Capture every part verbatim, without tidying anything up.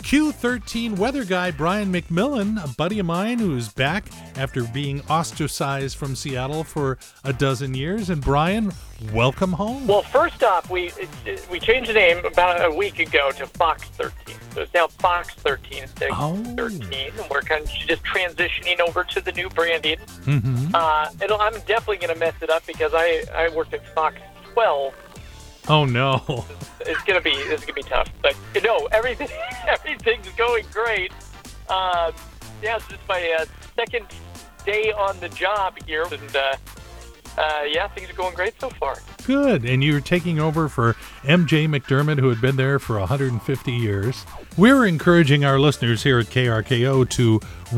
Q thirteen weather guy Brian McMillan, a buddy of mine who's back after being ostracized from Seattle for a dozen years. And Brian, welcome home. Well, first off, we we changed the name about a week ago to Fox thirteen. So it's now Fox thirteen instead of Oh. thirteen. And we're kind of just transitioning over to the new branding. Mm-hmm. Uh, it'll, I'm definitely going to mess it up because I, I worked at Fox twelve. Oh, no. It's gonna be it's gonna be tough, but no, everything everything's going great. Uh, yeah, it's just my uh, second day on the job here, and uh, uh, yeah, things are going great so far. Good. And you're taking over for M J McDermott, who had been there for one hundred fifty years. We're encouraging our listeners here at K R K O to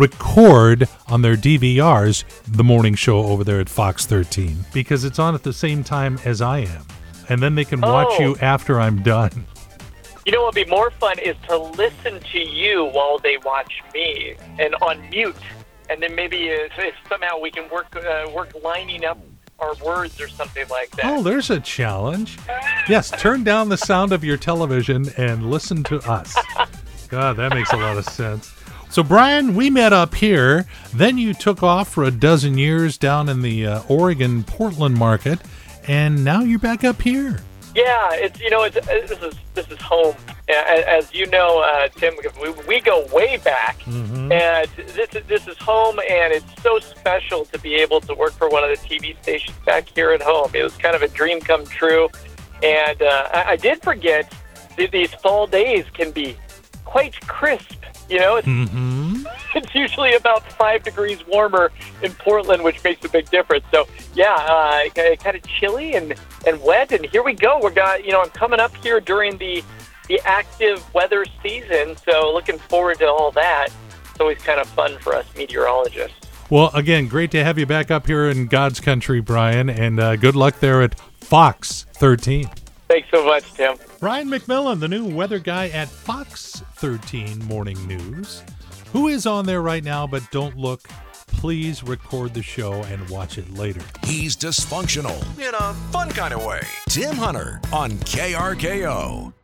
record on their D V Rs the morning show over there at Fox thirteen, because it's on at the same time as I am. And then they can watch Oh. you after I'm done. You know what would be more fun is to listen to you while they watch me and on mute, and then maybe if, if somehow we can work uh, work lining up our words or something like that. Oh, there's a challenge. Yes, turn down the sound of your television and listen to us. God, that makes a lot of sense. So, Brian, we met up here. Then you took off for a dozen years down in the uh, Oregon Portland market, and now you're back up here. Yeah, it's you know it's, this is this is home. A- As you know, uh, Tim, we, we go way back, Mm-hmm. and this is this is home, and it's so special to be able to work for one of the T V stations back here at home. It was kind of a dream come true, and uh, I, I did forget that these fall days can be quite crisp. You know, it's, Mm-hmm. it's usually about five degrees warmer in Portland, which makes a big difference. So, yeah, uh, kind of chilly and, and wet. And here we go. We're got, you know, I'm coming up here during the the active weather season. So, looking forward to all that. It's always kind of fun for us meteorologists. Well, again, great to have you back up here in God's country, Brian, and uh, good luck there at Fox thirteen. Thanks so much, Tim. Brian McMillan, the new weather guy at Fox thirteen Morning News. Who is on there right now, but don't look. Please record the show and watch it later. He's dysfunctional in a fun kind of way. Tim Hunter on K R K O.